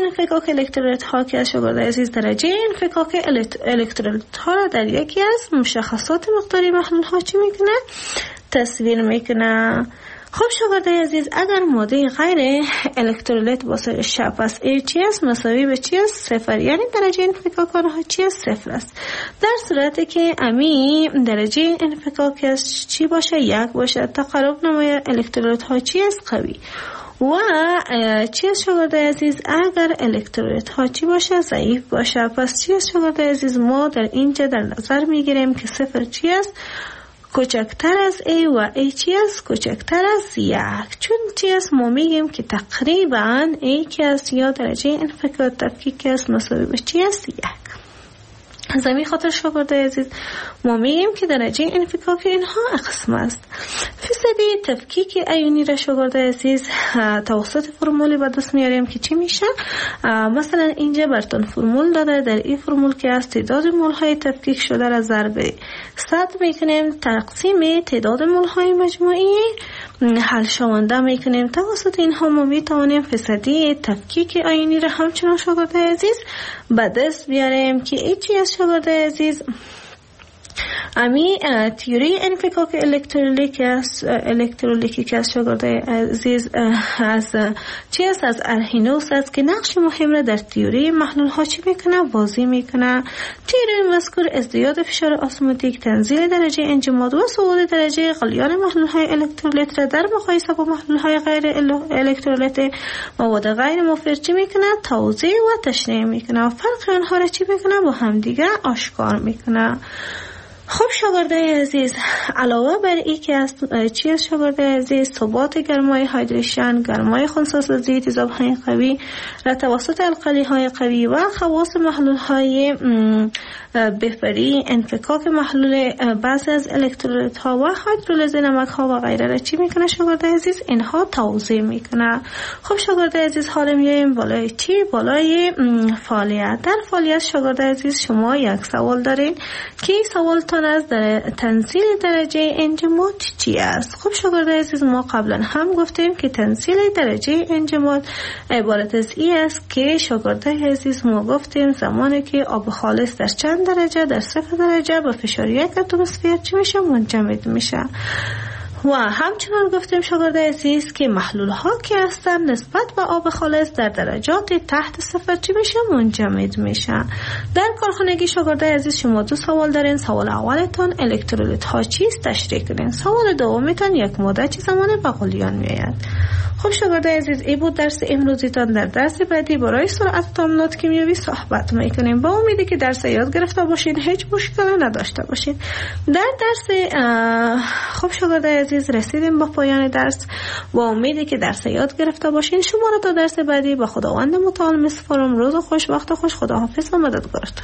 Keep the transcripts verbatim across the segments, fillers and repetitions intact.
انفکاک الکترولیت ها که از شاگرد عزیز درجه انفکاک الکترولیت ها را در یکی از مشخصات مقداری محلول ها چی میکنه؟ تصویر میکنه. خب شاگرد عزیز اگر ماده غیر الکترولیت باشه پس ای چی است؟ مساوی به چی است؟ صفر. یعنی درجه انفکاک آنها چی است؟ صفر است. در صورتی که امی درجه انفکاکش چی باشه؟ یک باشه. تقارب نمای الکترولیت ها چی است؟ قوی. و چی است شاگرد عزیز؟ اگر الکترولیت ها چی باشه؟ ضعیف باشه. پس چی است شاگرد عزیز؟ ما در اینجا در نظر میگیریم که صفر چی است؟ کوچکتر از ای و ای چی است؟ کوچکتر از یک. چون چی است؟ ما میگیم که تقریبا ای که است یا درجه انفکاک تفکیک است مساوی به چی است؟ یک. از همین خاطر شاگرد عزیز ما میگیم که درجه انفکاک اینها اقسام است. فیصدی تفکیک ایونی را شاگرد عزیز توسط فرمولی به دست میاریم که چی میشه؟ مثلا اینجا براتون فرمول داده. در این فرمول که از تعداد مول های تفکیک شده را ضرب صد میکنیم تقسیم تعداد مول های مجموعی حل شونده میکنیم. توسط اینها ما میتوانیم فیصدی تفکیک ایونی را همچنان شاگرد عزیز به دست بیاریم که ای چی از شاگرد عزیز؟ امی تیوری انفکاک الکترولیک است الکترولیکی که از شاگرد عزیز از چی است؟ از ارهینوس است که نقش مهم را در تیوری محلول ها چی میکنه؟ بازی میکنه. تیوری مذکور ازدیاد فشار اسموتیک، تنزیل درجه انجماد و صعود درجه غلیان محلول های الکترولیت را در مقایسه با محلول های غیر الکترولیت مواد غیر مفید چی میکنه؟ توضیح و تشریح میکنه و فرق آنها را چی میکنه؟ با همدیگه آشکار میکنه. خب شاگرد عزیز علاوه بر این که از چی است شاگرد عزیز؟ ثبات گرمای هایدریشن، گرمای خنثی‌سازی تیزاب های قوی را توسط القلی های قوی و خواص محلول های بهبری، انفکاک محلول بعضی از الکترولیت ها و هیدرولیز نمک ها و غیره را چی میکنه شاگرد عزیز؟ اینها توضیح میکنه. خب شاگرد عزیز حالا میایم بالای چی؟ بالای فعالیت. در فعالیت شاگرد عزیز شما یک سوال دارین که سوال از در تنزیل درجه انجماد چی است؟ خب شاگرد عزیز ما قبلا هم گفتیم که تنزیل درجه انجماد عبارت از این است که شاگرد عزیز ما گفتیم زمانی که آب خالص در چند درجه؟ در صفر درجه با فشار یک اتمسفر چی میشه؟ منجمد میشه. و همچنان گفتیم شاگرد عزیز که محلول ها که هستن نسبت به آب خالص در درجات تحت صفر چی میشه؟ منجمد میشه. در کارخانگی شاگرد عزیز شما دو سوال دارین. سوال اولتون الکترولیت ها چیست؟ تشریح کنین. سوال دومیتون یک ماده چی زمان به غلیان میآید. خب شاگرد عزیز این بود درس امروزیتان. در درس بعدی برای سرعت تعاملات کیمیایی صحبت میکنیم. با امیدی که درس یاد گرفته باشین، هیچ مشکلی نداشته باشین. در درس خب شاگرد عزیز رسیدیم به پایان درس. با امیدی که درس یاد گرفته باشین. شما را تا درس بعدی به خداوند متعال میسپارم. روز خوش، وقت خوش. خداحافظ و مددگارتون.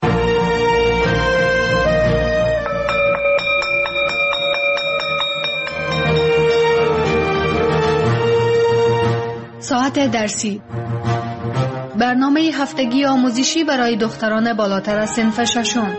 ساعت درسی، برنامه هفتگی آموزشی برای دختران بالاتر از صنف ششم.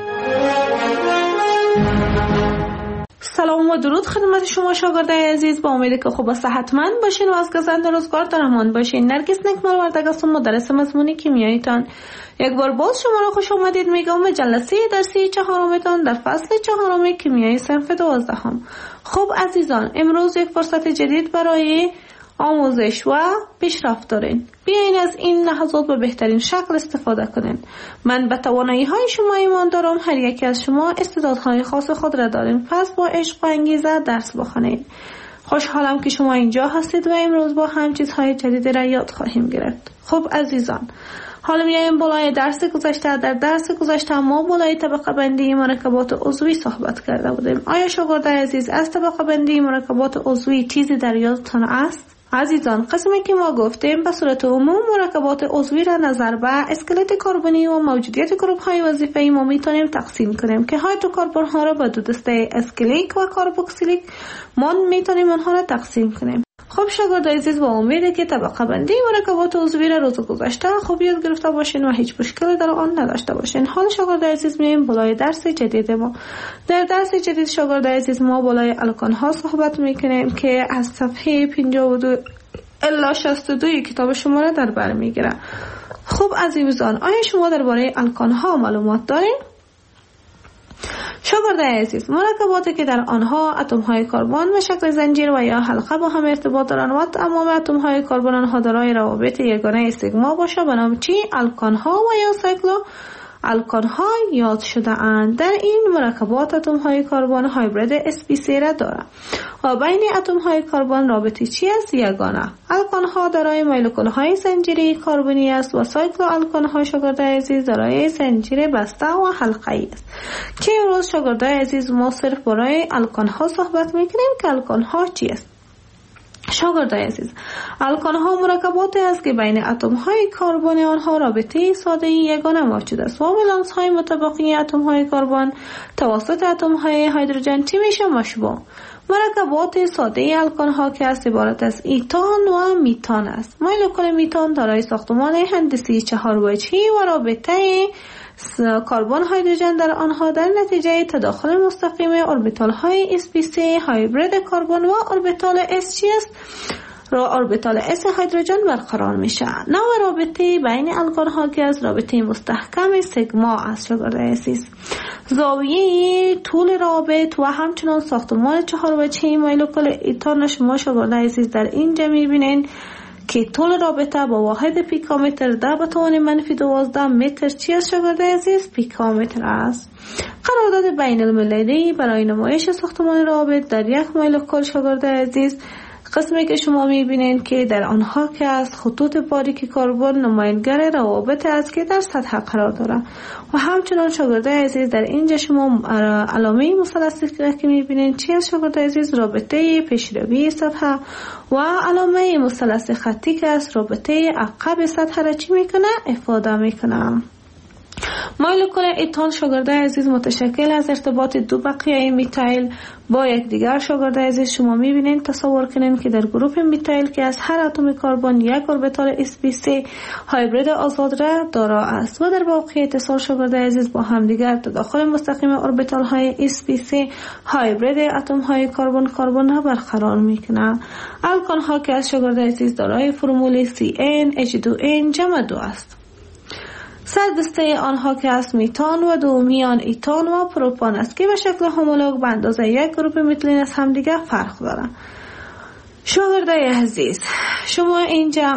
سلام و درود خدمت شما شاگرد عزیز. با امیدی که خوب و صحتمند باشین و از گذشته روزگار در امان باشین. نرگس نکمل وردگ هستم، مدرس مضمون کیمیاییتان. یک بار باز شما را خوش آمدید میگم به جلسه درسی چهارمتان در فصل چهارم کیمیای صنف دوازدهم. خب عزیزان، امروز یک فرصت جدید برای آموزش و پیشرفت دارین. بیاین از این لحظات به بهترین شکل استفاده کنین. من به توانایی های شما ایمان دارم. هر یکی از شما استعدادهای خاص خود را دارین. پس با عشق و انگیزه درس بخونید. خوشحالم که شما اینجا هستید و امروز با هم چیزهای جدید را یاد خواهیم گرفت. خب عزیزان، حالا میایم بالای درس گذشته. در درس گذشته ما بالای طبقه بندی مرکبات عضوی صحبت کرده بودیم. آیا شاگرد عزیز از طبقه بندی مرکبات عضوی چیزی در یادتان است؟ عزیزان، قسمی که ما گفتیم به صورت عموم مرکبات عضوی را نظر به اسکلت کربنی و موجودیت گروپ های وظیفه‌ای ما میتونیم تقسیم کنیم که هیدروکربن ها را به دو دسته اسکلیک و کاربوکسیلیک ما میتونیم آنها را تقسیم کنیم. خب شاگرد عزیز، با امیده که طبقه بندی مرکبات عضوی را روز گذشته خوب یاد گرفته باشین و هیچ مشکلی در آن نداشته باشین. حال شاگرد عزیز میایم بالای درس جدید ما. در درس جدید شاگرد عزیز ما بالای الکان ها صحبت میکنیم که از صفحه پنجاه و دو الا شصت و دو کتاب شما را در بر میگیره. خب عزیزان، آیا شما درباره الکان ها معلومات دارین؟ شاگرد عزیز، مرکباتی که در آنها اتم های کربن به شکل زنجیر و یا حلقه با هم ارتباط دارند و تمام اتم های کربن آنها دارای روابط یگانه سیگما باشه به نام چی؟ الکان ها و یا سایکلو الکان ها یاد شده اند. در این مرکبات اتم های کربن هایبرید اس پی سی را دارند و بین اتم های کربن رابطه چی است؟ یگانه. الکان ها دارای مولکول های زنجیری کربنی است و سایکلو الکان ها شاگرد عزیز دارای زنجیر بسته و حلقه‌ای است. که امروز شاگرد عزیز ما صرف برای الکان ها صحبت میکنیم که الکان ها چی است. شاگرد عزیز، الکان ها مرکباتی است که بین اتم های کربن آنها رابطه ساده یگانه موجود است و ولانس های متبقی اتم های کربن توسط اتم های هیدروژن چی میشه؟ مشبوع. مرکبات ساده الکان ها که است عبارت از ایتان و میتان است. مولکول میتان دارای ساختمان هندسی چهار وجهی و رابطه کربن هیدروژن در آنها در نتیجه تداخل مستقیم اوربیتال های اس پی سی هایبرید کربن و اوربیتال اس چی است؟ را اوربیتال اس هیدروژن برقرار میشه. نوع رابطه بین الکان ها که از رابطه مستحکم سیگما است. شاگرد عزیز، زاویه طول رابط و همچنان ساختمان چهار وجهی مولکول ایتان شما شاگرد عزیز در اینجا میبینین که طول رابطه با واحد پیکومتر در به توان منفی دوازده متر چی است شاگرد عزیز؟ پیکومتر است. قرارداد بین المللی برای نمایش ساختمان رابط در یک مولکول شاگرد عزیز قسمی که شما میبینین که در آنها که از خطوط باریک کربن نمایانگر روابط است که در سطح قرار دارد و همچنان شاگرد عزیز در اینجا شما علامه مثلثی که میبینین چی است شاگرد عزیز؟ رابطه پیشروی سطح و علامه مثلث خطی که است رابطه عقب سطح را چی میکنه؟ افاده میکنه. مولکول ایتان شاگرد عزیز متشکل از ارتباط دو بقیه میتایل با یکدیگر شاگرد عزیز شما میبینین تصور کنین که در گروپ میتایل که از هر اتم کربن یک اوربیتال اس پی سی هایبرید آزاد را دارا است و در واقع اتصال شاگرد عزیز با همدیگر تداخل مستقیم اوربیتال های اس پی سی هایبرید اتم های کربن کربن را برقرار میکنه. الکان ها که از شاگرد عزیز دارای فرمول سی ان اچ دو ان جمع دو است. سردسته آنها که از میتان و دومیان ایتان و پروپان است که به شکل همولوگ به اندازه یک گروپ میتیلین از همدیگر فرق دارند. شاگرد عزیز، شما اینجا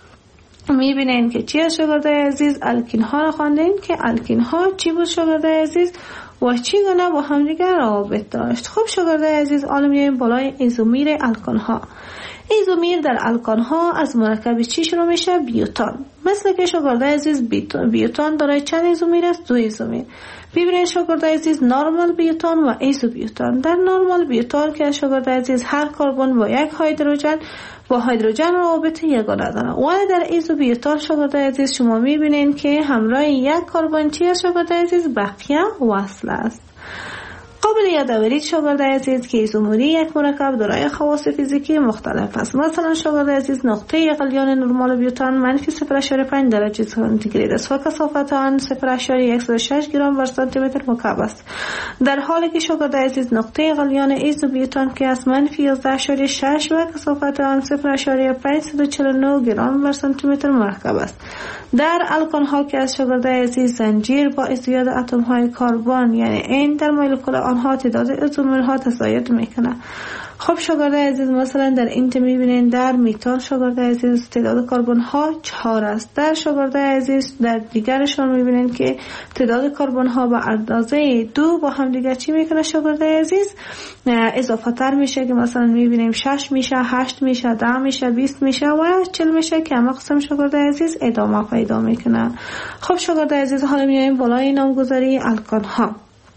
میبینین که چی از شاگرد عزیز؟ الکین ها را خواندین که الکین ها چی بود شاگرد عزیز و چی گونه با همدیگر روابط داشت. خب شاگرد عزیز، حالا میایم بالای ایزومیر الکان ها. ایزومیر در الکان ها از مرکب چی شروع میشه؟ بیوتان. مثل که شاگرد عزیز بیوتان دارای چند ایزومیر است؟ دو ایزومیر. ببینید شاگرد عزیز، نورمال بیوتان و ایزو بیوتان. در نورمال بیوتان که شاگرد عزیز هر کربن با یک هیدروژن با هیدروژن رابطه یگانه دارند. ولی در ایزو بیوتان شاگرد عزیز شما میبینید که همراه یک کربن چی است شاگرد عزیز؟ بقیه وصل است. قابل یادآوری شاگرد عزیز که ایزومری یک مرکب دارای خواص فیزیکی مختلف است. مثلا شاگرد عزیز نقطه غلیان نرمال بیوتان منفی صفر ممیز پنج درجه سانتیگراد است و کثافت آن صفر ممیز صد و شش گرم بر سانتی متر مکعب است، در حالی که شاگرد عزیز نقطه غلیان ایزو بیوتان که از منفی یازده ممیز شش و کثافت آن صفر ممیز پانصد و چهل و نه گرم بر سانتی متر مرکب است. در الکان ها که از شاگرد عزیز زنجیر با زیاد اتم های کربن یعنی این در مولکول آنها تعداد ایزومرها تزاید میکنه. خب شاگرد عزیز، مثلا در اینجا میبینین در میتان شاگرد عزیز تعداد کربن ها چهار است. در شاگرد عزیز در دیگرشان میبینین که تعداد کربن ها به اندازه دو با هم دیگر چی میکنه شاگرد عزیز؟ اضافه تر میشه که مثلا میبینیم شش میشه، هشت میشه، ده میشه، بیست میشه و چهل میشه که همه قسم شاگرد عزیز ادامه پیدا میکنه. خب شاگرد عزیز، حالا میایم بالای نامگذاری الکان ها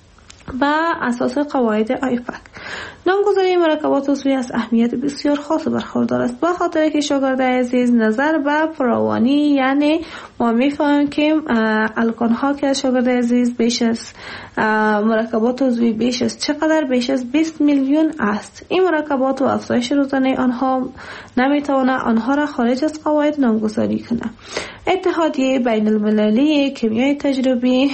با اساس قواعد آیپک. نامگذاری مرکبات عضوی از اهمیت بسیار خاص برخوردار است، به خاطر که شاگرد عزیز نظر به فراوانی، یعنی ما میفهمیم که الکان ها که شاگرد عزیز بیش از مرکبات عضوی بیش از چقدر؟ بیش از بیست میلیون است. این مرکبات و افزایش روزانه آنها نمیتونه آنها را خارج از قواعد نامگذاری کنه. اتحادیه بین المللی کیمیای تجربی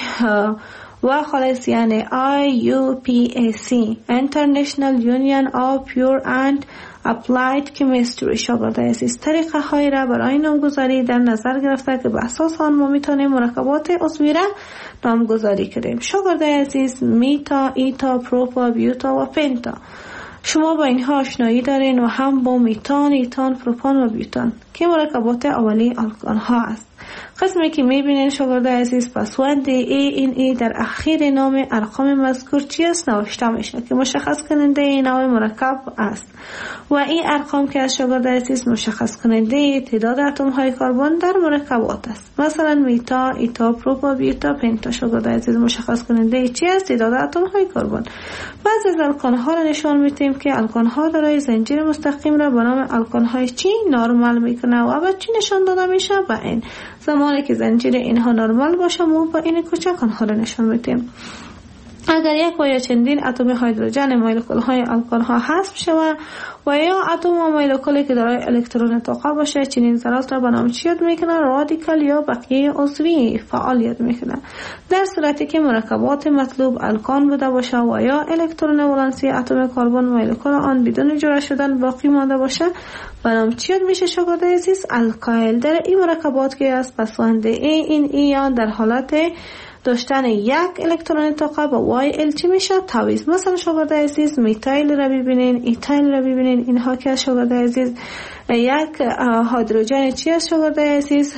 و خالص یعنی آی یو پی ای سی International Union of Pure and Applied Chemistry شاگردای عزیز طریقه های را برای نامگذاری در نظر گرفته که به اساس آن ما میتونیم مرکبات عضوی را نامگذاری کنیم. شاگردای عزیز میتا، ایتا، پروپا، بیوتا و پنتا، شما با اینها آشنایی دارین و هم با میتان، ایتان، پروپان و بیوتان که مرکبات اولیه آلکان ها است. قسمی که میبینین شاگردای عزیز پسوند ای این ای در اخیر نام ارقام مذکور چی است نوشته میشه که مشخص کننده نوع مرکب است و این ارقام که از شاگردای عزیز مشخص کننده تعداد اتم های کربن در مرکبات است. مثلا میتا، ایتا، پروپا، بیوتا، پنتا شاگردای عزیز مشخص کننده چی است تعداد اتم های کربن. بعضی از الکان ها را نشان میدیم که الکان ها دارای زنجیر مستقیم را به نام الکان های چی نرمال میکنه و بعد چی نشان داده میشه با این زمانی که زنجیر اینها نرمال باشه ما با این کوچک آنها را نشان میدیم. اگر یک و یا چندین اتم هیدروژن مولکول های الکان ها حذف شود و یا اتم و مولکولی که دارای الکترون طاقه باشه چنین ذرات را به نام چی یاد میکنه؟ رادیکال یا بقیه عضوی فعال یاد میکنه. در صورتی که مرکبات مطلوب الکان بوده باشه و یا الکترون ولانسی اتم کربن مولکول آن بدون جدا شدن باقی مانده باشه به نام چی یاد میشه شاگردای عزیز؟ الکایل. در این مرکبات که از پسوند ای این ای یا در حالت داشتن یک الکترون طاقه با وای ال چی میشه؟ تعویض. مثلا شاگردای عزیز میتایل را ببینین، ایتایل را ببینین، اینها که شاگردای عزیز یک هیدروژن چی است شاگردای عزیز؟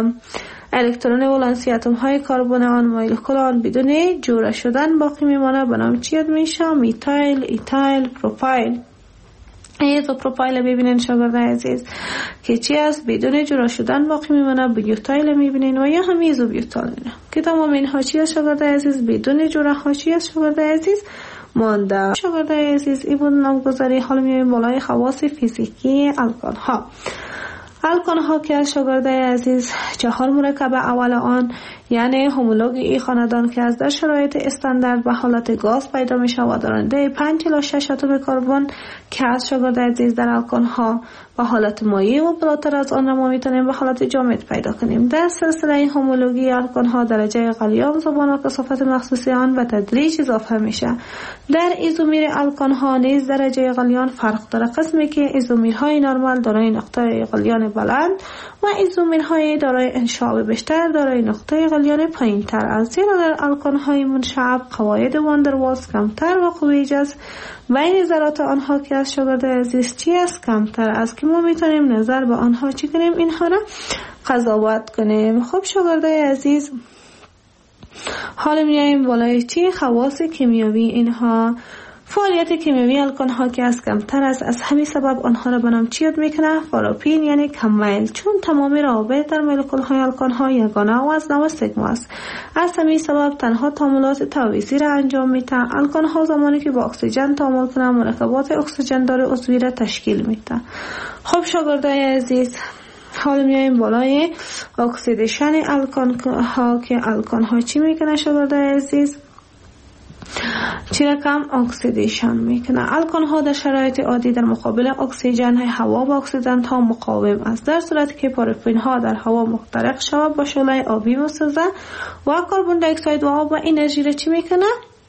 الکترون ولانسی اتم های کربن آن مولکول آن بدون جوړه شدن باقی میمانه به نام چی یاد میشه؟ میتایل، ایتایل، پروپایل. ایزوپروپایل ببینین شاگردای عزیز که چی است بدون جدا شدن باقی میمونه. بیوتایل میبینین و یا هم ایزوبیوتال که تمام اینها چی است شاگردای عزیز بدون جدا ها چی است شاگردای عزیز مانده. شاگردای عزیز این بود نامگذاری. حالا میایم بالای خواص فیزیکی الکان ها. الکان ها که از شاگردای عزیز چهار مرکب اول آن یعنی هومولوگ ای خاندان که از در شرایط استاندارد به حالت گاز پیدا می شود دارنده پنج الی شش اتم کربن که از شاگردای عزیز در الکان ها به حالت مایع و بالاتر از آن را ما میتونیم به حالت جامد پیدا کنیم. در سلسله این هومولوگی الکان ها درجه غلیان زبان و کثافت مخصوصی آن به تدریج اضافه میشه. در ایزومیر الکان ها نیز درجه غلیان فرق داره. قسمی که ایزومیرهای نرمال دارای نقطه غلیان بلند و ایزومیرهای دارای انشعاب بیشتر دارای نقطه غلیان پایین تر است. زیرا در الکان های منشعب قواعد واندرواالز کمتر و قوی جذب بین ذرات آنها که از شاگردای عزیز چی است کمتر است که ما میتونیم نظر به آنها چی کنیم اینها را قضاوت کنیم. خب شاگردای عزیز حالا میایم بالای چی خواص کیمیایی اینها. فعالیت کیمیایی الکان ها که از کمتر است از همین سبب آنها را به نام چی یاد میکنه؟ پاراپین یعنی کم میل، چون تمام روابط در مولکول های الکان ها یگانه و از نوع سیگما است. از همین سبب تنها تعاملات تعویضی را انجام میده. الکان ها زمانی که با اکسیژن تعامل کنند مرکبات اکسیژن دار عضوی را تشکیل میده. خب شاگردای عزیز حالا میایم بالای اکسیدیشن الکان ها که الکان ها چی میکنه شاگردای عزیز؟ چی رقم اکسیدیشن میکنه. الکان ها در شرایط عادی در مقابل اکسیژن های هوا با اکسیدنت ها مقاوم است. در صورتی که پاراپین ها در هوا محترق شود با شعله آبی مسوزه و کربن دی اکساید و آب و انرژی را چی میکنه؟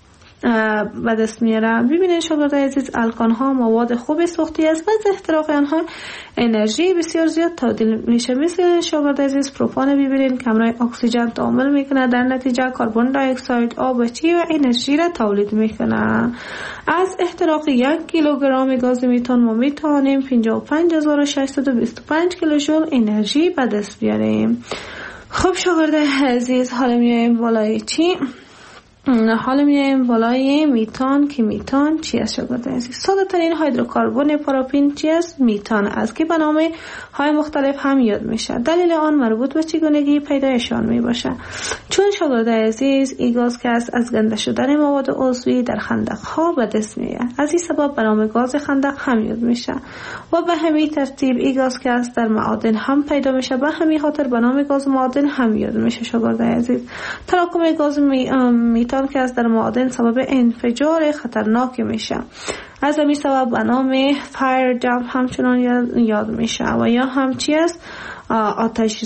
به دست میاره. ببینید شاگردای عزیز الکان ها مواد خوب سوختی است و از احتراق آنها انرژی بسیار زیاد تبدیل میشه. مثل شاگردای عزیز پروپان ببینید کمرای اکسیژن تعامل میکنه در نتیجه کربن دی اکساید آب چی و انرژی را تولید میکنه. از احتراق یک کیلوگرم گاز میتان ما میتوانیم پنجاه و پنج هزار و ششصد و بیست و پنج کیلوژول انرژی به دست بیاریم. خب شاگردای عزیز حالا میایم بالای چی؟ حالا میایم بالای میتان که میتان چی است شاگردای عزیز؟ ساده ترین هیدروکربن پاراپین چی است؟ میتان است که به نام های مختلف هم یاد میشه. دلیل آن مربوط به چگونگی پیدایشان می باشه. چون شاگردای عزیز این گاز که است از گنده شدن مواد عضوی در خندق ها به دست میاد. از این سبب به نام گاز خندق هم یاد میشه و به همین ترتیب این گاز که است در معادن هم پیدا میشه. به همین خاطر به نام گاز معادن هم یاد میشه شاگردای عزیز. تراکم گاز می میتان که از در معادن سبب انفجار خطرناک میشه. از همین سبب به نام فایر جمپ همچنان یاد میشه و یا هم چی است؟ آتش‌زا.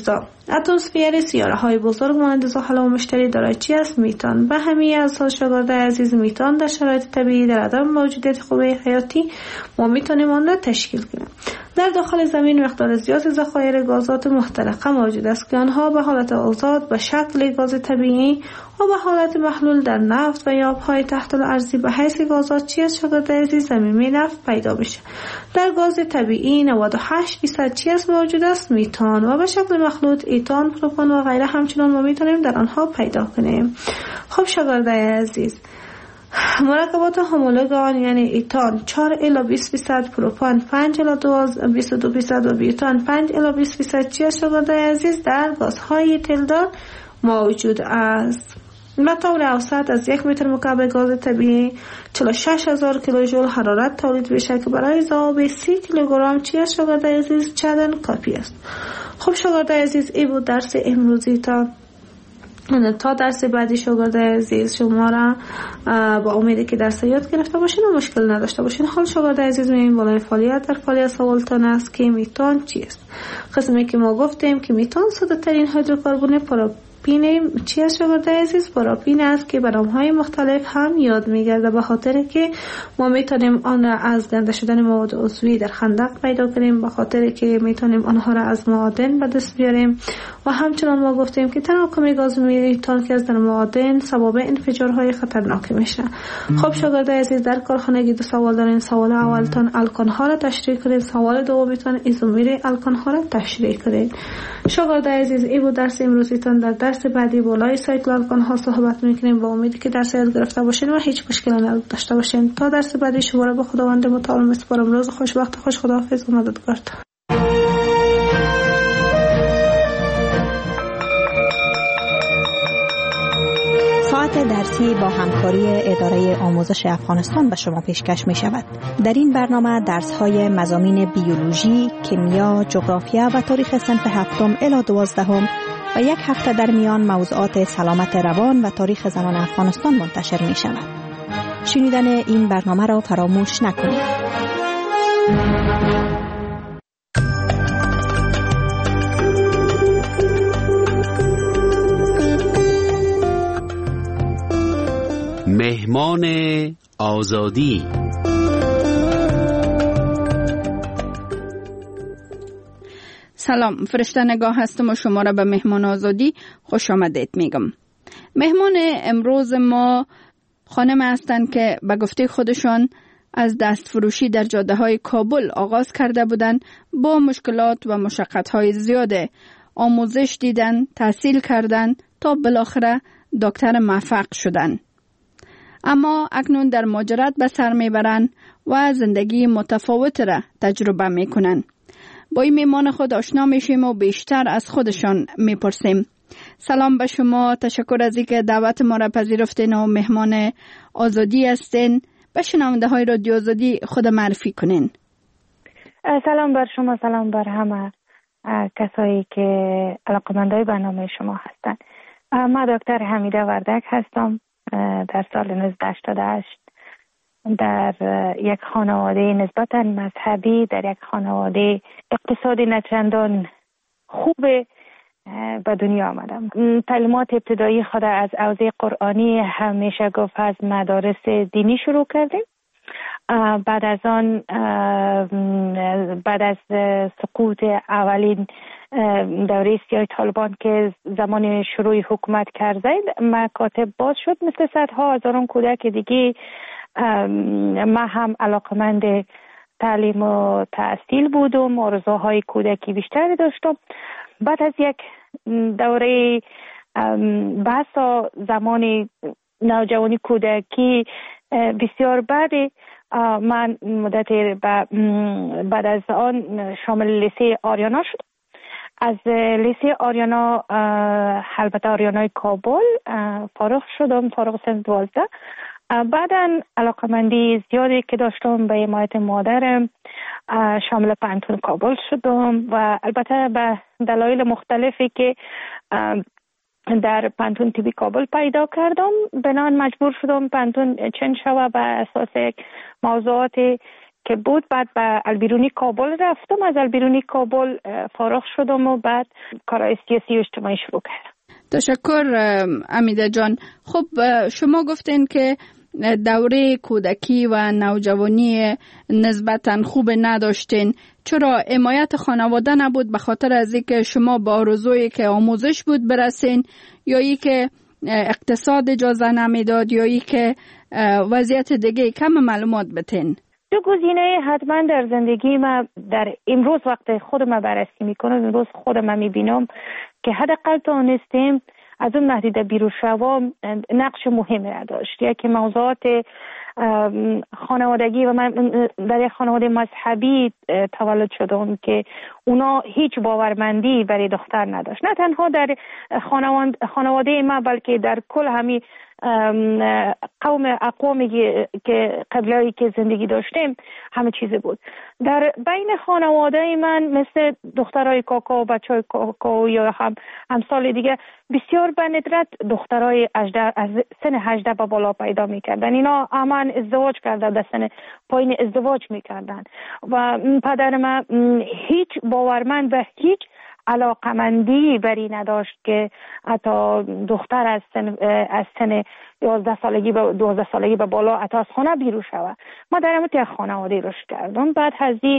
اتمسفر سیاره های بزرگ مانند زحل و مشتری دارای چی است؟ میتان. به همین اساس شاگرد عزیز، میتان در شرایط طبیعی در عدم موجودیت خوبه حیاتی ما میتونیم آن را تشکیل کنیم. در داخل زمین مقدار زیادی ذخایر گازات محترقه موجود است که آنها به حالت آزاد به شکل گاز طبیعی و به حالت محلول در نفت و یا آبهای تحت الارضی به حیث گازات چی است شاگرد عزیز؟ زمینی نفت پیدا میشه. در گاز طبیعی نود و هشت درصد چی است موجود است؟ میتان و به شکل مخلوط ایتان، پروپان و غیره همچنان ما میتونیم در آنها پیدا کنیم. خب شاگرد عزیز، مرکبات همولوگ آن یعنی ایتان چهار الی بیست درصد، پروپان پنج الی بیست و دو درصد و بیوتان پنج الی بیست درصد چی است شاگرد عزیز؟ در گازهای تلدار موجود است. به طور اوسط از یک متر مکعب گاز طبیعی چهل و شش هزار کیلوژول حرارت تولید میشه که برای ذوب سی کیلوگرم چی است شاگرد عزیز؟ چندان کافی است. خب شاگرد عزیز، این بود درس امروزی. تا تا درس بعدی شاگرد عزیز شما را با امیدی که درس یاد گرفته باشین و مشکل نداشته باشین. حال شاگرد عزیز می‌بینیم بالای فعالیت در فعالیت سوالتان است که میتان چیست؟ قسمی که ما گفتیم که میتان ساده ترین هیدروکربن پروپین چی است شاگرد عزیز؟ پروپین است که به نام‌های مختلف هم یاد می‌گرده، به خاطر که ما میتونیم آن را از گنده شدن مواد عضوی در خندق پیدا کنیم، به خاطر که میتونیم آنها را از معادن به دست بیاریم و همچنان ما گفتیم که تراکم گاز میتان که از در معادن سبب انفجارهای خطرناک میشه. خب شاگرد عزیز، در کارخانگی دو سوال دارین. سوال اولتان الکان ها را تشریح کنید، سوال دومتان ایزومر الکان ها را تشریح کنید. شاگرد عزیز، این بود درس امروزیتان. در درس بعدی بالای سایکل الکان ها صحبت میکنیم. با امیدی که درس یاد گرفته باشین و هیچ مشکلی نداشته باشین. تا درس بعدی شما را به خداوند متعال میسپارم. روز خوش، وقت خوش، خداحافظ و مددگار. ساعت درسی با همکاری اداره آموزش افغانستان به شما پیشکش می شود. در این برنامه درس های مضامین بیولوژی، کیمیا، جغرافیا و تاریخ صنف هفتم الی دوازدهم و یک هفته در میان موضوعات سلامت روان و تاریخ زنان افغانستان منتشر می شود. شنیدن این برنامه را فراموش نکنید. مهمان آزادی. سلام، فرشته نگاه هستم و شما را به مهمان آزادی خوش آمدید میگم. مهمان امروز ما خانم هستند که به گفته خودشان از دست فروشی در جاده های کابل آغاز کرده بودند. با مشکلات و مشقت های زیاده آموزش دیدن، تحصیل کردن تا بالاخره دکتر موفق شدن. اما اکنون در مهاجرت به سر میبرن و زندگی متفاوت را تجربه میکنن. با این میمان خود آشنا میشیم و بیشتر از خودشان میپرسیم. سلام به شما، تشکر از اینکه دعوت ما را پذیرفتین و مهمان آزادی هستین. به شنونده های رادیو آزادی خود معرفی کنین. سلام بر شما، سلام بر همه کسایی که علاقه‌مندای برنامه شما هستند. من دکتر حمیده وردک هستم. در سال نوزده هشتاد و هشت در یک خانواده نسبتاً مذهبی، در یک خانواده اقتصادی نچندان خوب به دنیا آمدم. تعلیمات ابتدایی خود از حوزه قرآنی همیشه گفت از مدارس دینی شروع کردیم. بعد از آن بعد از سقوط اولین دوره سیاه طالبان که زمان شروع حکومت کرد مکاتب باز شد، مثل صدها هزاران کودک دیگه ما هم علاقمند تعلیم و تحصیل بودم، آرزوهای کودکی بیشتری داشتم. بعد از یک دوره بحث زمان نوجوانی کودکی بسیار بعد من مدت بعد از آن شامل لیسه آریانا شد. از لیسه آریانا، البته آریانای کابل، فارغ شدم، فارغ سن دوازده. بعداً علاقمندی زیادی که داشتم به حمایت مادرم شامل پانتون کابل شدم و البته به دلایل مختلفی که در پانتون تیبی کابل پیدا کردم، بنابراین مجبور شدم پانتون چنج شوه به اساس موضوعات علمی و تحصیلی که در پانتون تیبی کابل پیدا کردم. بنابراین مجبور شدم پانتون چنج شوه به اساس موضوعات علمی و تحصیلی که در پانتون تیبی کابل پیدا کردم. که بود. بعد به البیرونی کابل رفتم، از البیرونی کابل فارغ شدم و بعد کارهای سیاسی و اجتماعی شروع کردم. تشکر امیده جان. خب شما گفتین که دوره کودکی و نوجوانی نسبتاً خوب نداشتین. چرا حمایت خانواده نبود؟ به خاطر از اینکه شما با آرزویی که آموزش بود برسین، یا ای که اقتصاد اجازه نمیداد، یا ای که وضعیت دیگه؟ کم معلومات بتین. دو گزینه حتما در زندگی ما در امروز وقت خودم بررسی میکنم، امروز خودم میبینم که حداقل تونستیم از اون نهدیده بیرون شوام نقش مهمی را داشت. یکی موضوعات خانوادگی و من در یک خانواده مذهبی تولد شدم که اونا هیچ باورمندی برای دختر نداشت، نه تنها در خانواده ما بلکه در کل همین قوم اقوامی که قبلایی که زندگی داشتیم همه چیز بود. در بین خانواده من مثل دخترای کاکا و بچهای کاکا یا هم همسال دیگه بسیار به ندرت دخترای از سن هجده به بالا پیدا میکردن. اینا همان ازدواج کرده، در سن پایین ازدواج میکردن و پدر من هیچ باورمند به هیچ علاقمندی بری نداشت که حتی دختر از سن از سن یازده سالگی به دوازده سالگی به بالا حتی از خانه بیرون شود. ما در همون یک خانواده رشد کردم. بعد از این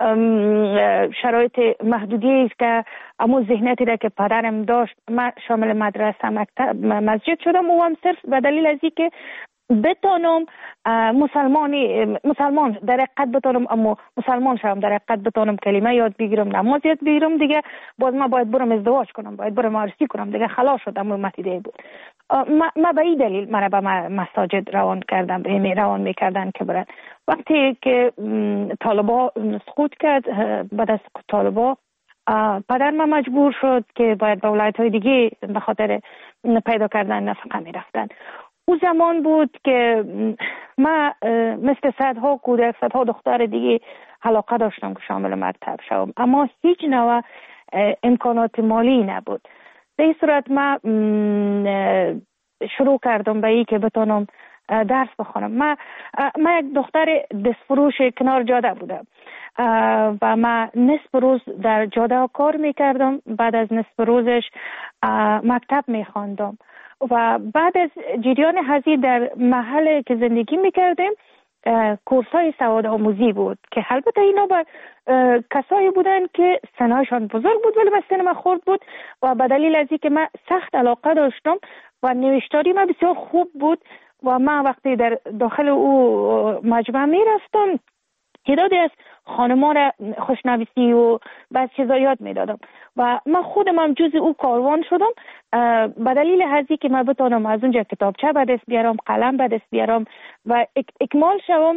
شرایط محدودی است که اما ذهنیتی را که پدرم داشت، من شامل مدرسه مکتب مسجد شدم و هم صرف به دلیل از اینکه بتانم مسلمانی مسلمان در حقیقت بتانم، اما مسلمان شدم در حقیقت بتانم کلمه یاد بگیرم، نماز یاد بگیرم. دیگه باز ما باید برم ازدواج کنم، باید برم عروسی کنم. دیگه خلاص شدم. متیده بود. ما, ما به این دلیل مرا به مساجد روان کردم، به روان میکردن که برن. وقتی که طالبا سقوط کرد، بعد از طالبا پدر ما مجبور شد که باید به ولایت‌های دیگه به خاطر پیدا کردن نفقه میرفتن. او زمان بود که ما مثل صدها کودک، صدها دختر دیگه علاقه داشتم که شامل مکتب شوم، اما هیچ نوع امکانات مالی نبود. در این صورت ما شروع کردم به این که بتونم درس بخونم. ما ما یک دختر دستفروش کنار جاده بودم و ما نصف روز در جاده کار میکردم. بعد از نصف روزش مکتب میخواندم و بعد از جریان هزی در محل که زندگی میکردیم کورس های سواد آموزی بود که البته اینا با کسایی بودن که سنایشان بزرگ بود ولی به سن من خورد بود و به دلیل از اینکه من سخت علاقه داشتم و نوشتاری من بسیار خوب بود و من وقتی در داخل او مجمع میرفتم تعدادی از خانم‌ها را خوشنویسی و بعض چیزا یاد میدادم و من خودم هم جز او کاروان شدم به دلیل هزی که من بتونم از اونجا کتابچه به دست بیارم، قلم به دست بیارم و اک اکمال شوم.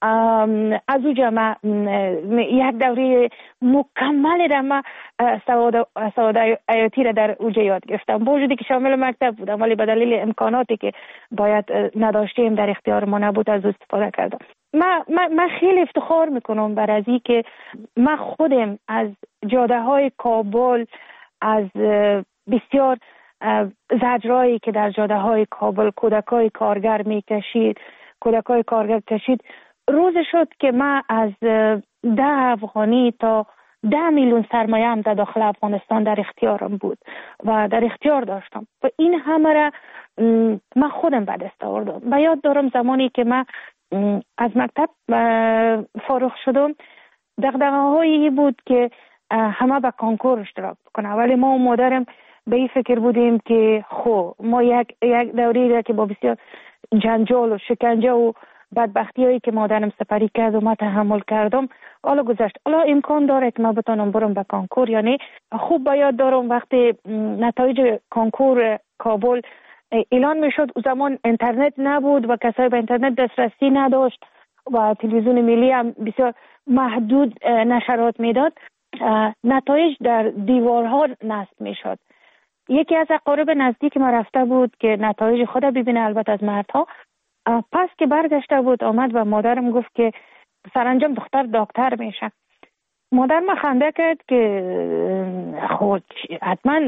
از اونجا من یک دوره مکمل را من سواد سواد حیاتی را در اونجا یاد گرفتم، با وجودی که شامل مکتب بودم ولی به دلیل امکاناتی که باید نداشتیم در اختیار ما نبود از استفاده کردم. من من خیلی افتخار میکنم بر از این که من خودم از جاده های کابل، از بسیار زجرایی که در جاده های کابل کودکای کارگر میکشید کودکای کارگر کشید روز شد که من از ده افغانی تا ده میلیون سرمایه هم در داخل افغانستان در اختیارم بود و در اختیار داشتم و این همه را من خودم به دست آوردم. و یاد دارم زمانی که من از مکتب فارغ شدم دغدغه‌هایی بود که همه به کنکور اشتراک بکنه، ولی ما و مادرم به این فکر بودیم که خب ما یک یک دوری را که با بسیار جنجال و شکنجه و بدبختی هایی که مادرم سپری کرد و ما تحمل کردم حالا گذشت، حالا امکان داره که ما بتونم برم به کنکور. یعنی خوب باید دارم وقتی نتایج کنکور کابل اعلان میشد، او زمان اینترنت نبود و کسایی به اینترنت دسترسی نداشت و تلویزیون ملی هم بسیار محدود نشرات میداد، نتایج در دیوارها نصب میشد. یکی از اقارب نزدیک ما رفته بود که نتایج خود ببینه، البته از مردها. پس که برگشته بود آمد و مادرم گفت که سرانجام دختر دکتر میشه. مادر ما خنده کرد که خود حتما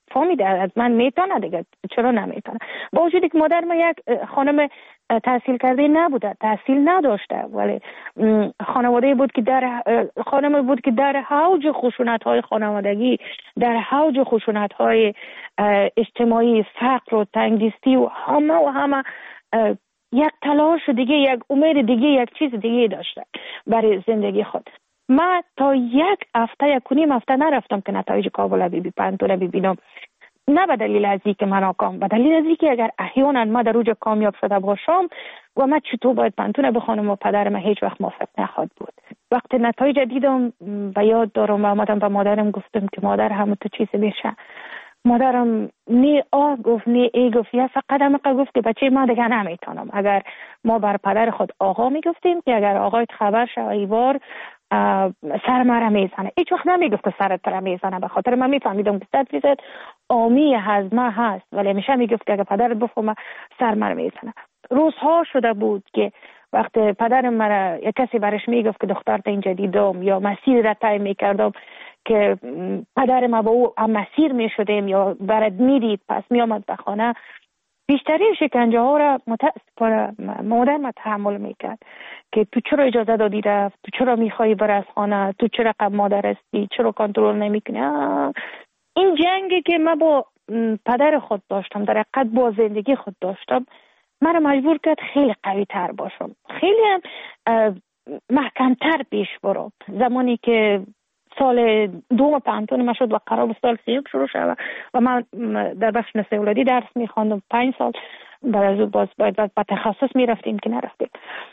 فهمیده از من میتونه دیگه، چرا نمیتونه؟ با وجودی که مادر ما یک خانم تحصیل کرده نبوده، تحصیل نداشته، ولی خانواده بود که در خانم بود که در اوج خشونت‌های خانوادگی، در اوج خشونت‌های اجتماعی، فقر و تنگدستی و همه و همه یک تلاش دیگه، یک امید دیگه، یک چیز دیگه داشته برای زندگی خود. من تا یک هفته یک کنیم هفته نرفتم که نتایج کابل بی بی پنتون ببینم، نه به دلیل از اینکه من ناکام، به دلیل از اینکه اگر احیانا ما در اوج کامیاب شده باشم و من چطور باید پنتون بخونم و پدرم هیچ وقت موافق نخواهد بود. وقتی نتایج دیدم به یاد دارم و آمدم به مادرم گفتم که مادر همون تو چیزی میشه. مادرم نی آه گفت نی ای گفت، یا فقط هم گفت که بچه ما دیگه نمیتونم. اگر ما بر پدر خود آقا میگفتیم که اگر آقایت خبر شد ایوار سر مرا میزنه، هیچ وقت نمیگفت که سرت را میزنه، به خاطر من میفهمیدم که صد فیصد آمی هضمه هست، ولی همیشه میگفت که اگر پدرت بفهمه سر مرا میزنه. روزها شده بود که وقت پدرم مرا یک کسی برش میگفت که دخترت اینجا دیدم یا مسیر را طی میکردم که پدر ما با او هم مسیر میشدیم یا برد میدید پس میامد به خانه، بیشترین شکنجه ها را متاسفانه مادر ما تحمل میکرد که تو چرا اجازه دادی رفت، تو چرا میخوایی بر از خانه، تو چرا قبل مادر هستی، چرا کنترل نمیکنی. این جنگی که من با پدر خود داشتم، در حقیقت با زندگی خود داشتم، من مجبور کرد خیلی قوی تر باشم، خیلی هم محکمتر پیش برم. زمانی که سال دوم پنتون ما شد و قرار سال سیوم شروع شد و من در بخش نسل اولادی درس میخواندم، پنج سال بعد از باز باید با تخصص میرفتیم که نرفتیم.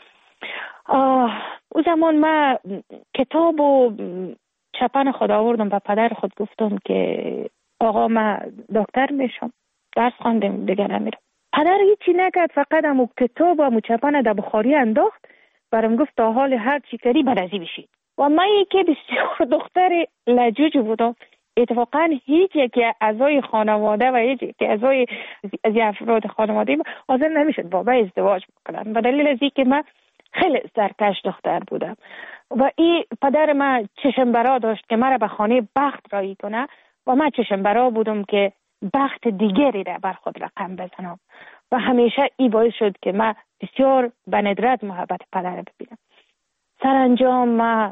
او زمان من کتاب و چپن خود آوردم و پدر خود گفتم که آقا من دکتر میشم، درس خواندم دیگه نمیرم. پدر هیچی نکرد، فقط همو کتاب و همو چپن در بخاری انداخت، برام گفت تا حال هر چی کردی برازی بشید. و من یکی بسیار دختر لجوج بودم، اتفاقا هیچ یکی اعضای خانواده و هیچ یکی اعضای از افراد خانواده حاضر نمیشد با من ازدواج بکنن، به دلیل از اینکه من خیلی سرکش دختر بودم و این پدر من چشم برا داشت که مرا به خانه بخت رایی کنه و من چشم برا بودم که بخت دیگری را بر خود رقم بزنم و همیشه این باعث شد که من بسیار به ندرت محبت پدر ببینم. سرانجام من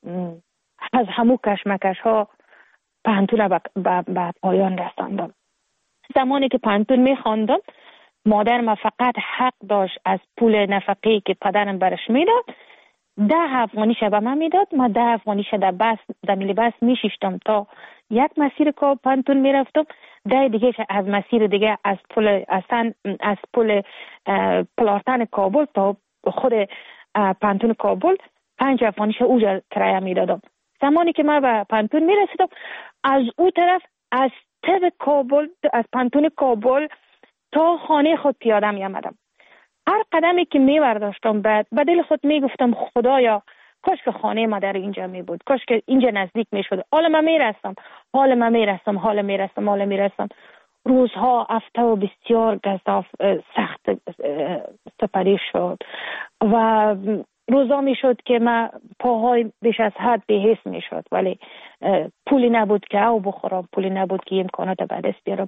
از همو کشمکش ها پنتون را به پایان رساندم. زمانی که پنتون می خواندم مادر ما فقط حق داشت از پول نفقه‌ای که پدرم برش میداد ده افغانیش به من میداد، ما ده افغانیش در بس در میلی بس میشیشتم تا یک مسیر که پنتون میرفتم، ده دیگه از مسیر دیگه از پل اصلا از پل پلارتن کابل تا خود پنتون کابل پنج افغانیش اوجا کرایه میدادم. زمانی که من به پنتون میرسیدم از او طرف از تب کابل از پنتون کابل تا خانه خود پیاده می آمدم. هر قدمی که می برداشتم بعد به دل خود می گفتم خدایا کاش که خانه ما در اینجا می بود، کاش که اینجا نزدیک می شد. حالا من می رسم حالا من می رسم حالا می رسم حالا می رسم روزها هفته و بسیار گزاف سخت سپری شد و روزا می شد که من پاهای بیش از حد بی‌حس می شد، ولی پولی نبود که او بخورم، پولی نبود که امکانات به دست بیارم.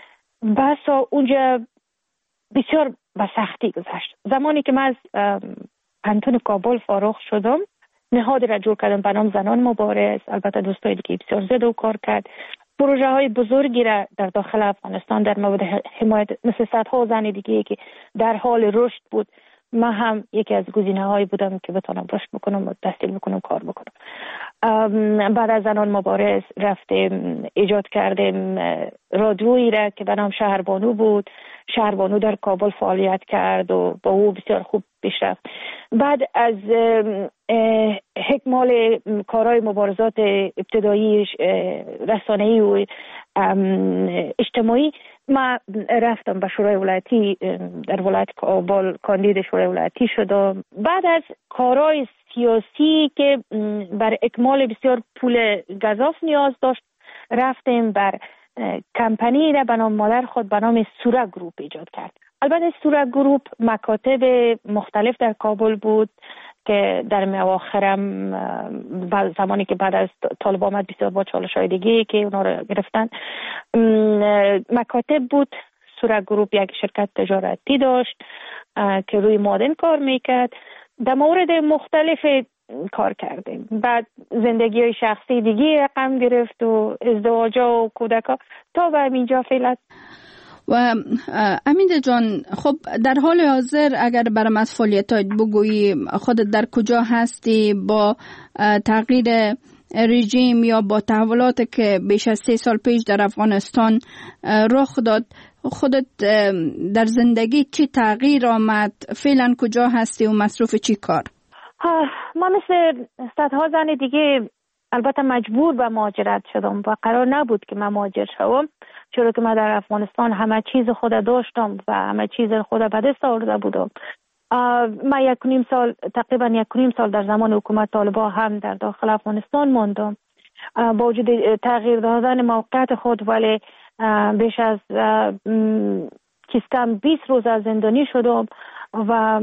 بسا اونجا بسیار به سختی گذشت. زمانی که من از پنتون کابل فارغ شدم نهادی را جور کردم به نام زنان مبارز، البته دوستایی که بسیار زیاد کار کرد، پروژه های بزرگی را در داخل افغانستان در مورد حمایت مثل صدها زن دیگه که در حال رشد بود، من هم یکی از گزینه هایی بودم که بتونم رشد بکنم و تحصیل بکنم کار بکنم. بعد از زنان مبارز رفتیم ایجاد کردیم رادیویی را که به نام شهربانو بود. شهربانو در کابل فعالیت کرد و با او بسیار خوب پیش رفت. بعد از اکمال کارهای مبارزات ابتدایی رسانه‌ای و اجتماعی ما رفتم به شورای ولایتی در ولایت کابل کاندید شورای ولایتی شدم. بعد از کارهای سیاسی که بر اکمال بسیار پول گزاف نیاز داشت رفتیم بر کمپانی را به نام مادر خود به نام سوره گروپ ایجاد کرد. البته سوره گروپ مکاتب مختلف در کابل بود که در اواخرم بعد زمانی که بعد از طالب آمد بسیار با چالش‌های دیگه که اونا رو گرفتن، مکاتب بود. سورا گروپ یک شرکت تجارتی داشت که روی مادن کار میکرد. در مورد مختلف کار کردیم. بعد زندگی های شخصی دیگه رقم گرفت و ازدواج و کودکا تا به اینجا فعلا. و امیده جان، خب در حال حاضر اگر برام از فعالیتات بگویی، خودت در کجا هستی با تغییر رژیم یا با تحولاتی که بیش از سه سال پیش در افغانستان رخ داد، خودت در زندگی چی تغییر آمد؟ فعلا کجا هستی و مصروف چی کار؟ ما مثل صدها زن دیگه البته مجبور به مهاجرت شدم و قرار نبود که من مهاجر شوم، چرا که من در افغانستان همه چیز خود داشتم و همه چیز خود به دست آورده بودم. من یک و نیم سال تقریبا یک و نیم سال در زمان حکومت طالبان هم در داخل افغانستان ماندم. با وجود تغییر دادن موقعیت خود، ولی بیش از چیز کم بیست روز از زندانی شدم و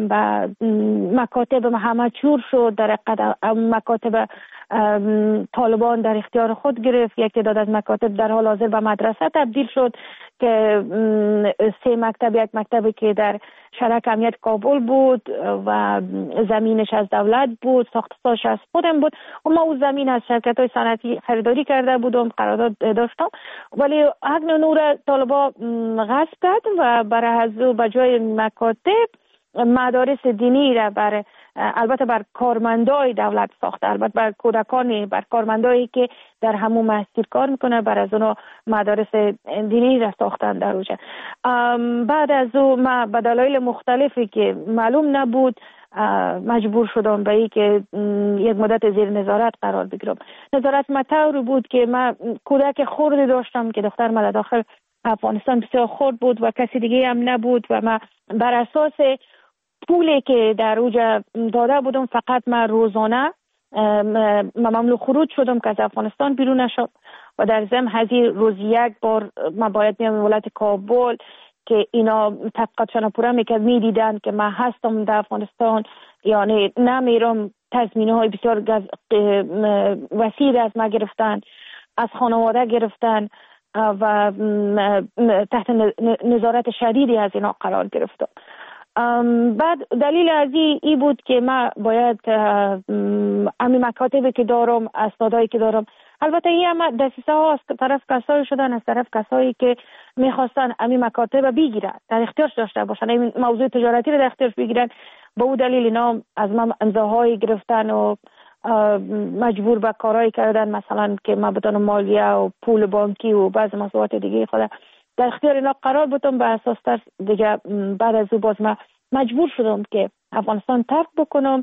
مکاتب همه چور شد. در مکاتب طالبان در اختیار خود گرفت. یک تعداد از مکاتب در حال حاضر به مدرسه تبدیل شد که سه مکتب، یک مکتبی که در شرک امنیت کابل بود و زمینش از دولت بود، ساختش از خودم بود و ما اون زمین از شرکت های صنعتی خریداری کرده بودم، قرارداد داشتم، ولی حق نور طالبان غصب کرد و برای از او به جای مکاتب مدارس دینی را بر البته بر کارمندای دولت ساخته، البته بر کودکانی، بر کارمندایی که در همون مسجد کار میکنه، بر از اونها مدارس دینی را ساختن در اوجه. بعد از او ما به دلایل مختلفی که معلوم نبود مجبور شدم به این که یک مدت زیر نظارت قرار بگیرم. نظارت مطور بود که من کودک خرد داشتم که دختر من داخل افغانستان بسیار خرد بود و کسی دیگه هم نبود و من بر اساس پولی که در اوجا داده بودم فقط من روزانه ممنوع خروج شدم که از افغانستان بیرون نشم و در ضمن هزی روز یک بار من باید میام ولایت کابل که اینا تحقیقاتشان پورا میکرد، میدیدن که من هستم در افغانستان، یعنی نمیرم. تضمینه های بسیار وسیع از ما گرفتن، از خانواده گرفتن و تحت نظارت شدیدی از اینا قرار گرفتم. بعد دلیل از ای بود که من باید امی مکاتبی که دارم، اسنادایی که دارم، البته این هم دسیسه ها از طرف کسایی شدن، از طرف کسایی که میخواستن امی مکاتب بگیرن، در اختیارش داشته باشن، این موضوع تجارتی رو در اختیارش بگیرن. با او دلیل اینا از من امضاهایی گرفتن و مجبور به کارهایی کردن، مثلا که من بتونم مالیه و پول بانکی و بعض مسئولیت دیگه خود در اختیار اینا قرار بودم. به اساس تر دیگه بعد از او باز من مجبور شدم که افغانستان ترک بکنم.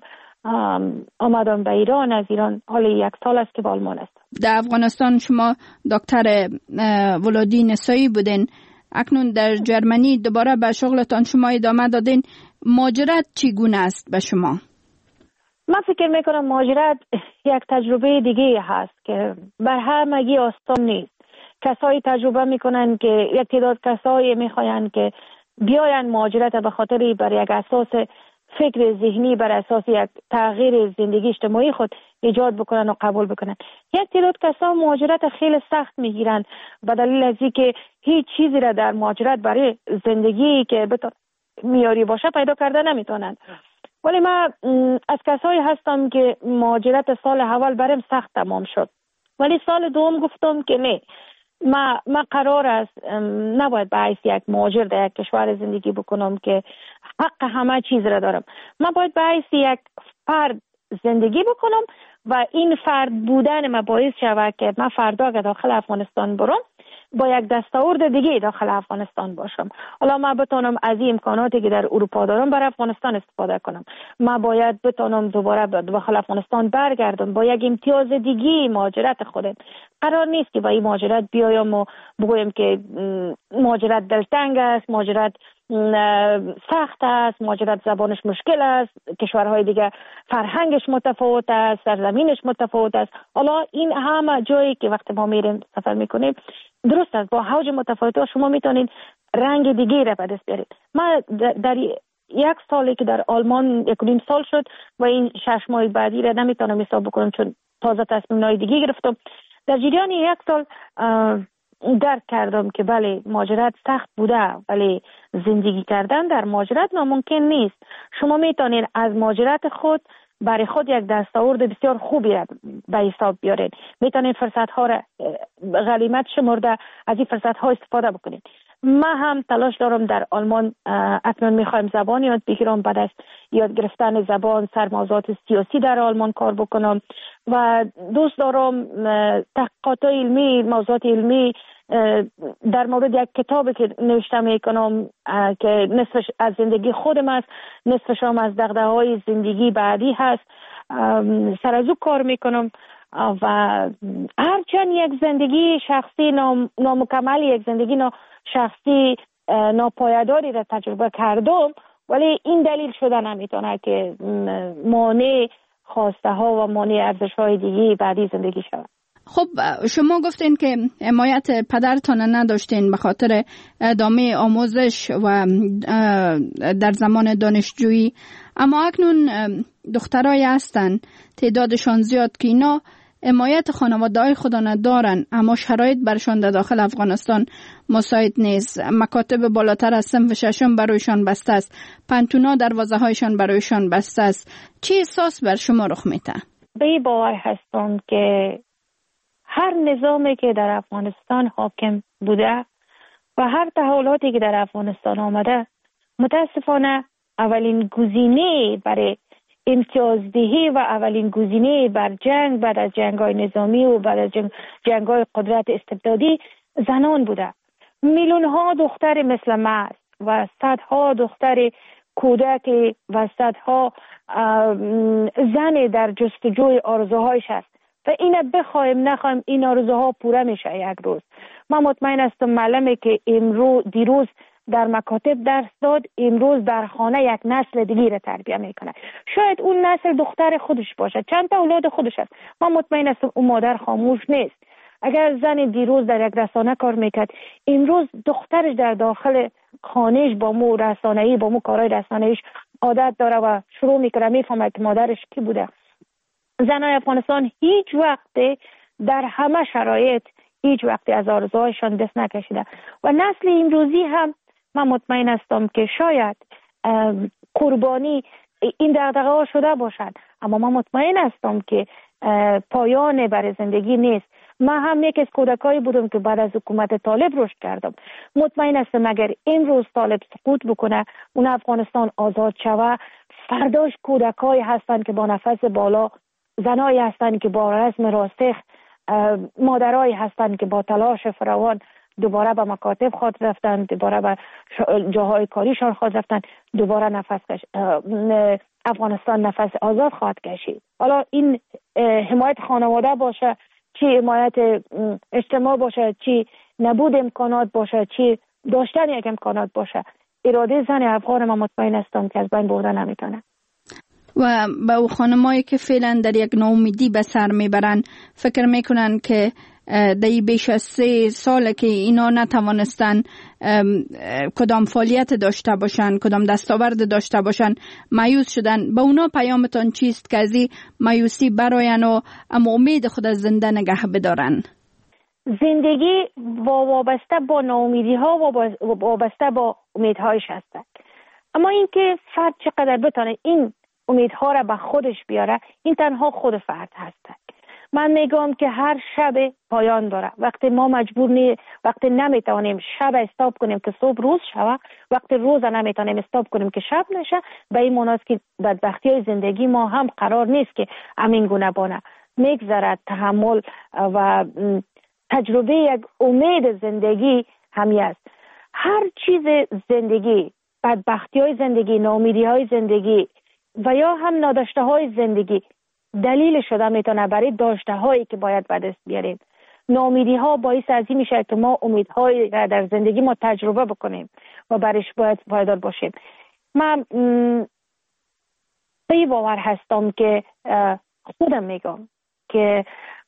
آمدم به ایران. از ایران حالا یک سال است که با آلمان هستم. در افغانستان شما دکتر ولادی نسایی بودین، اکنون در جرمنی دوباره به شغلتان شما ادامه دادین. مهاجرت چگونه است به شما؟ من فکر میکنم مهاجرت یک تجربه دیگه هست که بر همگی آسان نیست. کسایی تجربه میکنن که یک تعداد کسایی میخواین که بیاین مهاجرت به خاطر بر یک اساس فکر ذهنی، بر اساس یک تغییر زندگی اجتماعی خود ایجاد بکنن و قبول بکنن. یک تعداد کسا مهاجرت خیلی سخت میگیرن به دلیل از اینکه هیچ چیزی را در مهاجرت برای زندگی که بتونه میاری باشه پیدا کرده نمیتونن. ولی من از کسایی هستم که مهاجرت سال اول برام سخت تمام شد، ولی سال دوم گفتم که نه، ما ما قرار است نباید به حیث یک مهاجر در یک کشور زندگی بکنم که حق همه چیز را دارم. من باید به حیث یک فرد زندگی بکنم و این فرد بودن ما باعث شود که من فردا که داخل افغانستان برم با یک دستاورد دیگه داخل افغانستان باشم. حالا من بتونم از این امکاناتی که در اروپا دارم بر افغانستان استفاده کنم. من باید بتونم دوباره داخل افغانستان برگردم با یک امتیاز دیگه مهاجرت خودم. قرار نیست که با این مهاجرت بیایم و بگویم که مهاجرت دلتنگ است، مهاجرت سخت است، مهاجرت زبانش مشکل است، کشورهای دیگه فرهنگش متفاوت است، سرزمینش متفاوت است. حالا این همه جایی که وقتی ما میریم سفر میکنیم درست است، با حوج متفاوت شما میتونید رنگ دیگه را به دست بیارید. من در یک سالی که در آلمان یک نیم سال شد و این شش ماه بعدی را نمیتونم حساب بکنم چون تازه تصمیم‌های دیگه گرفتم. در جریان یک سال درک کردم که بله مهاجرت سخت بوده، ولی زندگی کردن در مهاجرت ناممکن نیست. شما میتونید از مهاجرت خود برای خود یک دستاورد بسیار خوبی را به حساب بیارید. میتونید فرصت ها را غنیمت شمرده از این فرصت ها استفاده بکنید. من هم تلاش دارم در آلمان اکنون میخوایم زبان یاد بگیرم، بعد از یاد گرفتن زبان سر موضوعات سیاسی در آلمان کار بکنم و دوست دارم تحقیقات علمی، موضوعات علمی در مورد یک کتابی که نوشته میکنم که نصفش از زندگی خودم است، نصفش هم از دغدغه‌های زندگی بعدی هست، سر از او کار میکنم و هرچند یک زندگی شخصی نام، نامکمل، یک زندگی نا شخصی ناپایداری را تجربه کردم، ولی این دلیل شده نمیتونه که مانع خواسته ها و مانع ارزش های دیگه بعدی زندگی شود. خب شما گفتین که حمایت پدرتان نداشتین به خاطر ادامه آموزش و در زمان دانشجویی، اما اکنون دخترای هستن تعدادشان زیاد که اینا حمایت خانواده‌های خود ندارن، اما شرایط برشان در داخل افغانستان مساعد نیست. مکاتب بالاتر از صنف ششم برایشان بسته است، پنتونا دروازه‌هایشان برایشان بسته است. چه احساس بر شما رخ میده؟ به این باور هستم که هر نظامی که در افغانستان حاکم بوده و هر تحولاتی که در افغانستان آمده، متاسفانه اولین گزینه برای امتیازدهی و اولین گزینه بر جنگ بعد از جنگ‌های نظامی و بعد از جنگ جنگ‌های قدرت استبدادی زنان بوده. میلیون ها دختر مثل من و صدها دختر کودک و صدها زن در جستجوی آرزوهایش است و اینه بخوایم نخوایم این آرزوها پوره میشه یک روز. من مطمئن هستم معلمی که امروز دیروز در مکاتب درس داد، امروز در خانه یک نسل دیگه را تربیت میکنه. شاید اون نسل دختر خودش باشه، چند تا اولاد خودش است. من مطمئن هستم اون مادر خاموش نیست. اگر زن دیروز در یک رسانه کار میکرد، امروز دخترش در داخل خانهش با مو رسانه‌ای با مو کارهای رسانه‌ایش عادت داره و شروع میکنه میفهمه که مادرش کی بوده. زنای افغانستان هیچ وقت در همه شرایط هیچ وقت از آرزوهایشان دست نکشیده و نسل امروزی هم من مطمئن هستم که شاید قربانی این دغدغه ها شده باشد، اما من مطمئن هستم که پایان برای زندگی نیست. من هم یک از کودکایی بودم که بعد از حکومت طالب رشد کردم. مطمئن هستم اگر امروز طالب سقوط بکنه، اون افغانستان آزاد شود، فرداش کودکایی هستند که با نفس بالا، زنایی هستند که با رزم راسخ، مادرایی هستند که با تلاش فراوان دوباره به مکاتب خود رفتن، دوباره به جاهای کاریشان خود رفتن، دوباره نفس کش... افغانستان نفس آزاد خواهد کشید. حالا این حمایت خانواده باشه، چی حمایت اجتماع باشه، چی نبود امکانات باشه، چی داشتن یک امکانات باشه، اراده زن افغان من مطمئن هستم که از بین برده نمیتونه. و به او خانمایی که فعلا در یک ناامیدی به سر میبرن، فکر میکنن که در بیش از سه ساله که اینا نتوانستن کدام فعالیت داشته باشن، کدام دستاورد داشته باشن، مایوس شدن. به اونا پیامتان چیست که از این مایوسی براین و اما امید خود از زنده نگه بدارن؟ زندگی وابسته با ناامیدی ها و وابسته با امیدهایش هستند، اما اینکه فرد چقدر بتونه این امیدها را به خودش بیاره، این تنها خود فرد هست. من میگم که هر شب پایان داره. وقتی ما مجبور نی وقتی نمیتونیم شب استاپ کنیم که صبح روز شوه، وقتی روز نمیتونیم استاپ کنیم که شب نشه، به این معناست که بدبختی زندگی ما هم قرار نیست که همین گونه بانه. میگذرد تحمل و تجربه یک امید زندگی همی است. هر چیز زندگی، بدبختی های زندگی، ناامیدی های زندگی و یا هم ناداشته های زندگی دلیل شده میتونه برای داشته هایی که باید به دست بیاریم. ناامیدی ها باعث از این میشه که ما امیدهایی را در زندگی ما تجربه بکنیم و برایش باید پایدار باشیم. من به باور هستم که خودم میگم که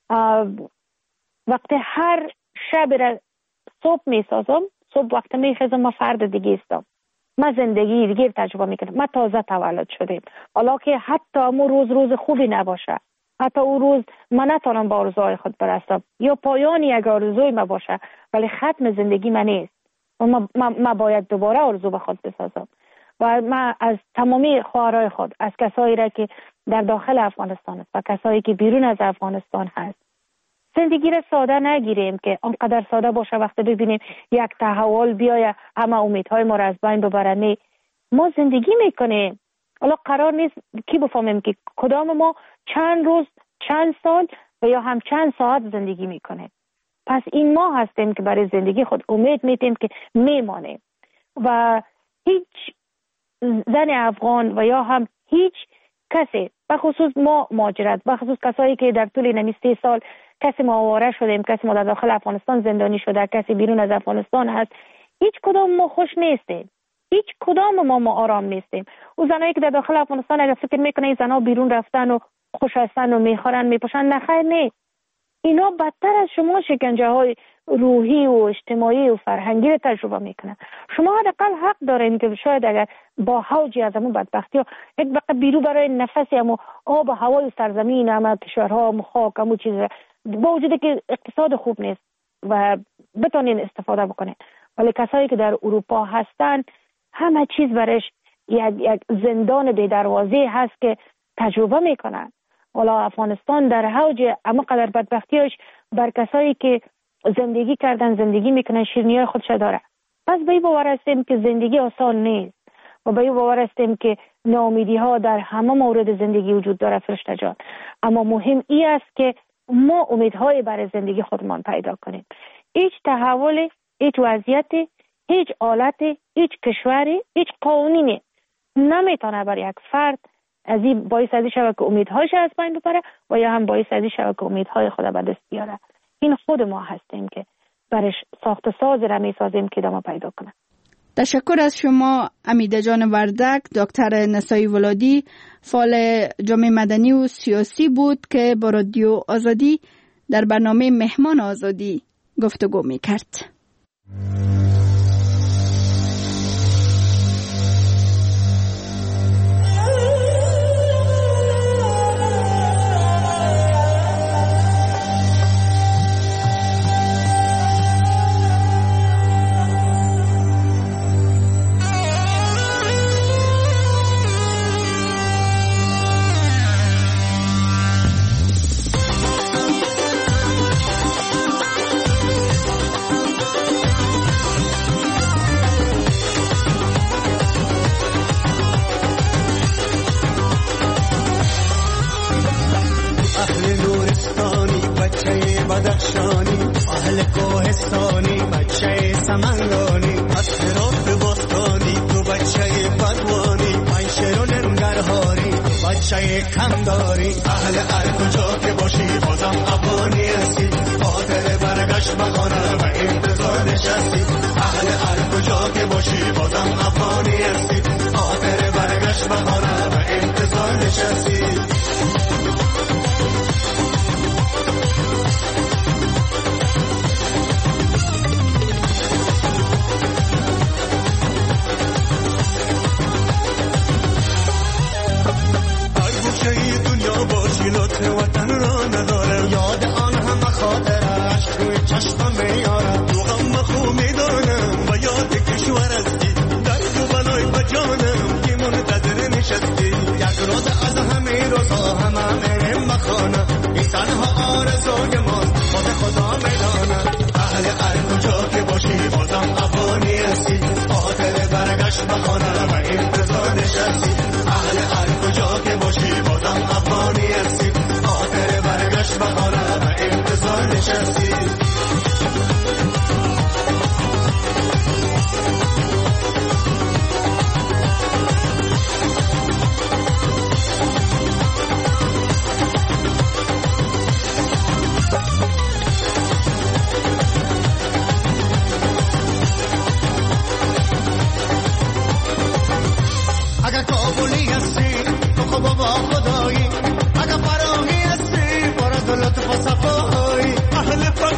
وقتی هر شب را صبح میسازم، صبح وقتی میخیزم ما فرد دیگه استم. ما زندگی دیگه تجربه میکنیم. ما تازه تولد شدیم، حالا که حتی امو روز روز خوبی نباشه، حتی اون روز من نتونم با آرزوهای خود برسم یا پایان یک آرزوی ما باشه، ولی ختم زندگی من نیست و ما, ما, ما باید دوباره آرزو به خود بسازم. و من از تمامی خواهرای خود، از کسایی را که در داخل افغانستان است و کسایی که بیرون از افغانستان هست، زندگی را ساده نگیریم که آنقدر ساده باشه وقتی ببینیم یک تحول بیاید همه امیدهای ما را از بین ببره. نه، ما زندگی میکنیم. حالا قرار نیست کی بفهمیم که کدام ما چند روز، چند سال و یا هم چند ساعت زندگی میکنیم. پس این ما هستیم که برای زندگی خود امید میتیم که میمانیم و هیچ زن افغان و یا هم هیچ کسی، بخصوص ما مهاجرت، بخصوص کسایی که در طول نمی سه سال کسی ما آواره شدیم، کسی ما در داخل افغانستان زندانی شده، کسی بیرون از افغانستان هست، هیچ کدام ما خوش نیستیم، هیچ کدام ما ما آرام نیستیم. او زنایی که در داخل افغانستان اگر فکر میکنه این زنها بیرون رفتن و خوش هستن و میخورن میپوشن، نخیر نیست. اینا بدتر از شما شکنجه های روحی و اجتماعی و فرهنگی رو تجربه میکنن. شما حداقل حق دارین که شاید اگر با حوجی از همون بدبختی ها یک وقت بیرو برای نفسی همون آب و هوای سرزمین همه کشورها همون خاک همون چیز با وجود که اقتصاد خوب نیست و بتونین استفاده بکنین، ولی کسایی که در اروپا هستن همه چیز برش یک, یک زندان بی دروازه هست که تجربه میکنن. والا افغانستان در حوج اما قدر بدبختیش بر کسایی که زندگی کردن زندگی میکنن شیرینی‌های خودش داره. پس به این باور هستیم که زندگی آسان نیست و به این باور هستیم که ناامیدی ها در همه مورد زندگی وجود داره فرشته جان، اما مهم این است که ما امیدهای برای زندگی خودمان پیدا کنیم. هیچ تحول، هیچ وضعیت، هیچ حالت، هیچ کشوری، هیچ قانونی نمیتونه برای یک فرد از این باعث ازی شود که امیدهاش از بین ببره و یا هم باعث ازی شود که امیدهای خود به دست بیاره. این خود ما هستیم که برش ساخت ساز را میسازیم که ادامه پیدا کنه. تشکر از شما امیده جان وردک. دکتر نسایی ولادی فعال جامعه مدنی و سیاسی بود که با رادیو آزادی در برنامه مهمان آزادی گفتگو میکرد. اگر فراغی هستی برای دلت و صفایی اهل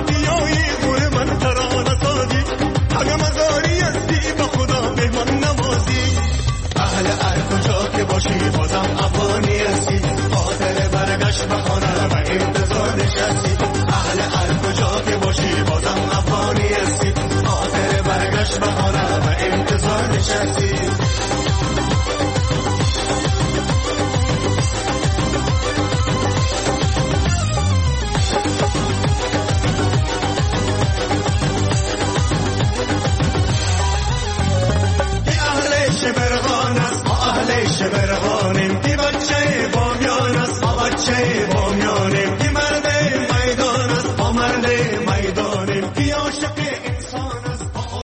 چی